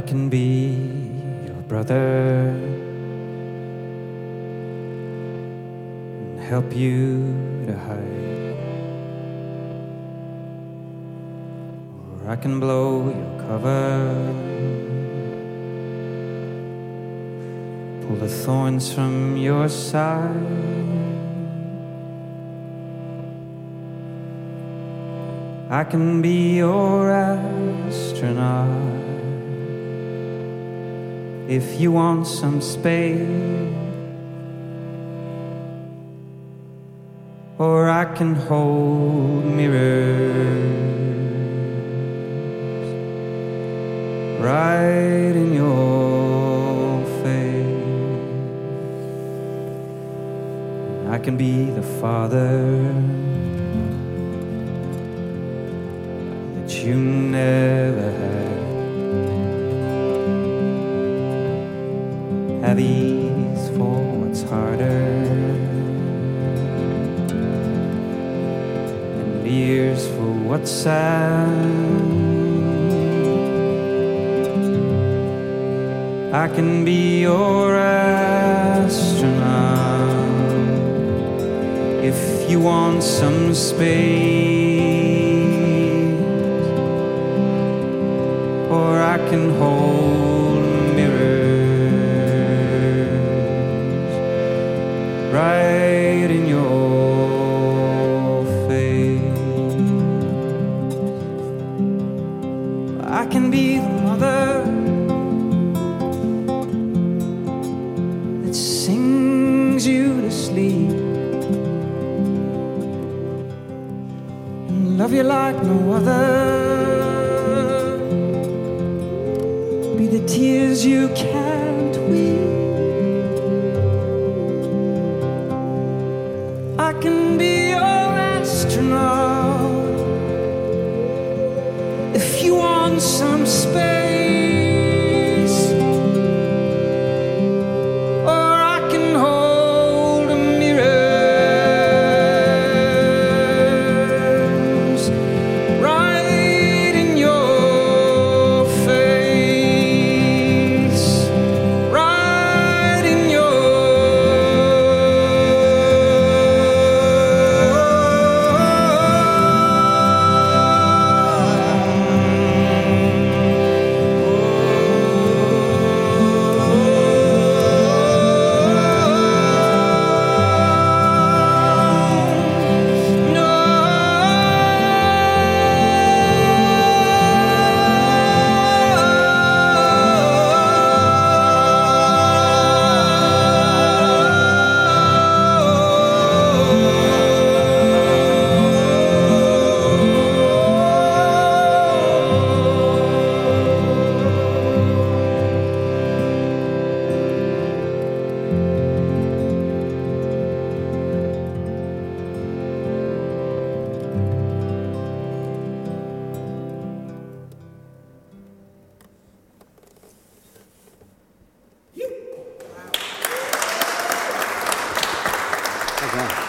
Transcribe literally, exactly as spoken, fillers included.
can be your brother and help you to hide, or I can blow your cover, pull the thorns from your side. I can be your astronaut if you want some space, or I can hold mirrors right in your face. I can be the father you never had. Have ease for what's harder, and ears for what's sad. I can be your astronaut if you want some space, or I can hold mirrors right in your face. I can be the mother that sings you to sleep and love you like no other. The tears you can't weep. I can be your astronaut if you want some space, or I can hold mirrors right in your Okay.